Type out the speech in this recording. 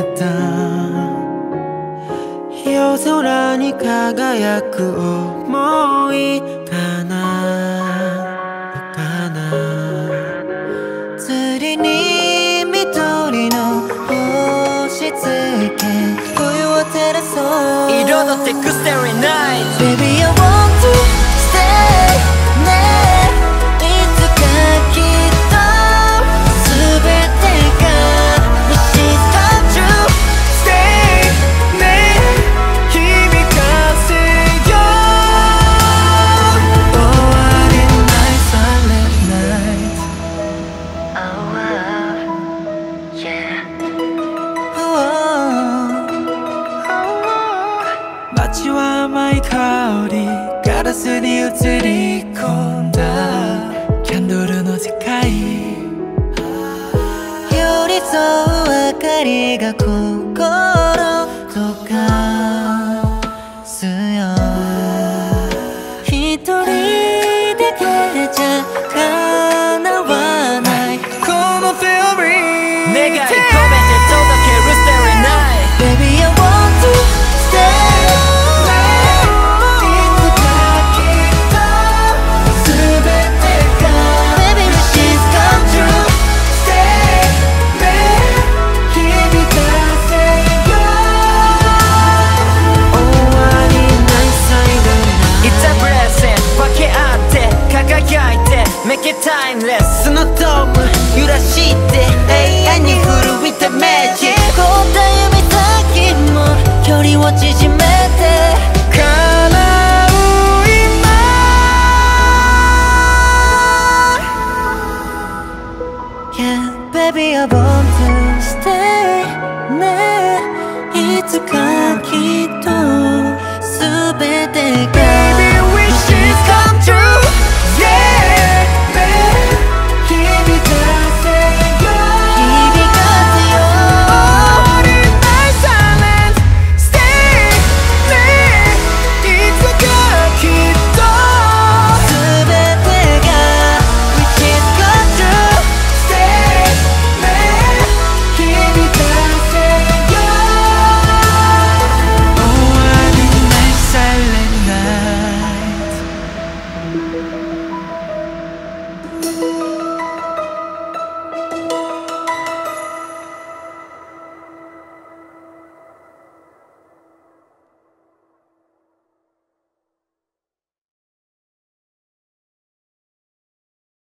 た夜空に輝く想いかな釣りに緑の星つけ冬を照らそう彩ってく Starry Night Baby I want to stay ねいつかきっと全てが Wishes come true Stay ね響かせよう終わりない Silent night Oh wow Yeah 街は甘い香りガラスに映り込んだキャンドルの世界寄り添う明かりが心とかすよ一人だけじゃ叶わないこのセオリー願い込めて届ける Starry Night Baby I want to stay Make it timeless そのトーム揺らして永遠に震いたマジック凍った指先も距離を縮めて叶う今 Yeah baby I want to stay ねいつかきっと全てが